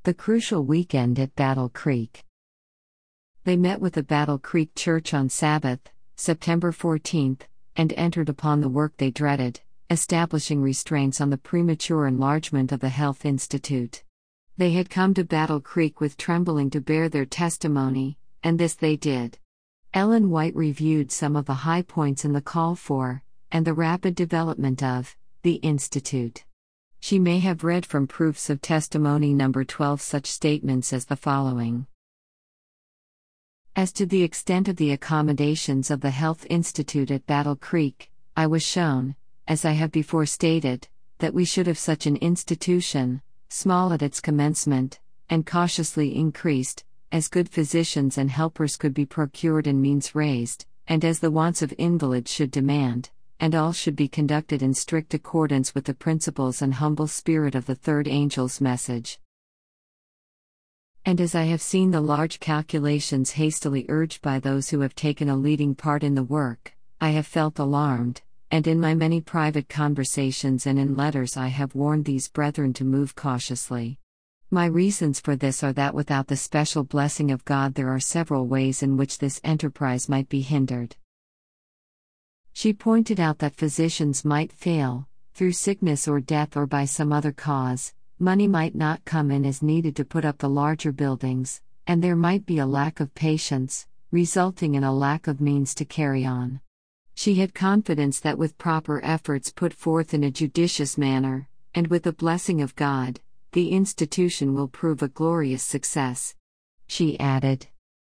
The crucial weekend at Battle Creek. They met with the Battle Creek Church on Sabbath, September 14th, and entered upon the work they dreaded, establishing restraints on the premature enlargement of the Health Institute. They had come to Battle Creek with trembling to bear their testimony, and this they did. Ellen White reviewed some of the high points in the call for, and the rapid development of, the Institute. She may have read from Proofs of Testimony number 12 such statements as the following. As to the extent of the accommodations of the Health Institute at Battle Creek, I was shown, as I have before stated, that we should have such an institution, small at its commencement, and cautiously increased, as good physicians and helpers could be procured and means raised, and as the wants of invalids should demand, and all should be conducted in strict accordance with the principles and humble spirit of the third angel's message. And as I have seen the large calculations hastily urged by those who have taken a leading part in the work, I have felt alarmed, and in my many private conversations and in letters I have warned these brethren to move cautiously. My reasons for this are that without the special blessing of God there are several ways in which this enterprise might be hindered. She pointed out that physicians might fail, through sickness or death or by some other cause, money might not come in as needed to put up the larger buildings, and there might be a lack of patients, resulting in a lack of means to carry on. She had confidence that with proper efforts put forth in a judicious manner, and with the blessing of God, the institution will prove a glorious success. She added,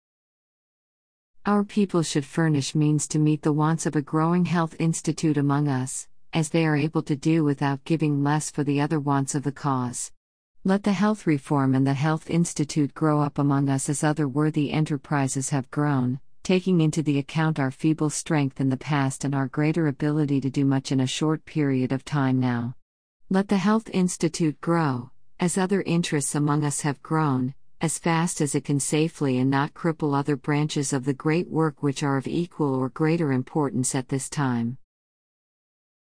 our people should furnish means to meet the wants of a growing health institute among us, as they are able to do without giving less for the other wants of the cause. Let the health reform and the health institute grow up among us as other worthy enterprises have grown, taking into the account our feeble strength in the past and our greater ability to do much in a short period of time now. Let the health institute grow, as other interests among us have grown, as fast as it can safely and not cripple other branches of the great work which are of equal or greater importance at this time.